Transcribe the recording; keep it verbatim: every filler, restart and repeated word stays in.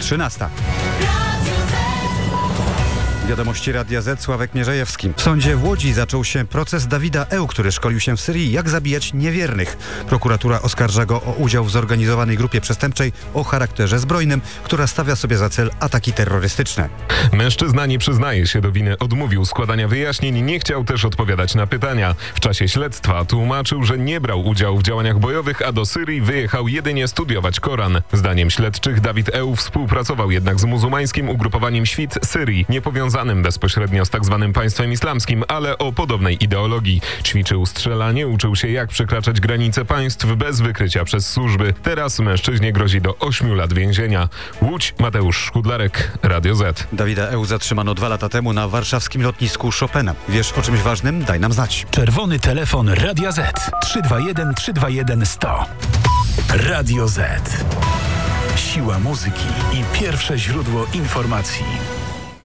trzynasta. Wiadomości Radia Z, Sławek Mierzejewski. W sądzie w Łodzi zaczął się proces Dawida Eł, który szkolił się w Syrii, jak zabijać niewiernych. Prokuratura oskarża go o udział w zorganizowanej grupie przestępczej o charakterze zbrojnym, która stawia sobie za cel ataki terrorystyczne. Mężczyzna nie przyznaje się do winy, odmówił składania wyjaśnień, nie chciał też odpowiadać na pytania. W czasie śledztwa tłumaczył, że nie brał udziału w działaniach bojowych, a do Syrii wyjechał jedynie studiować Koran. Zdaniem śledczych Dawid Eł współpracował jednak z muzułmańskim ugrupowaniem Świt Syrii, niepowiązanym bezpośrednio z tzw. państwem islamskim, ale o podobnej ideologii. Ćwiczył strzelanie, uczył się jak przekraczać granice państw bez wykrycia przez służby. Teraz mężczyźnie grozi do ośmiu lat więzienia. Łódź, Mateusz Szkudlarek, Radio Z. Dawida Eł zatrzymano dwa lata temu na warszawskim lotnisku Chopina. Wiesz o czymś ważnym? Daj nam znać. Czerwony telefon Radia Z. trzy dwa jeden trzy dwa jeden sto. Radio Z. Siła muzyki i pierwsze źródło informacji.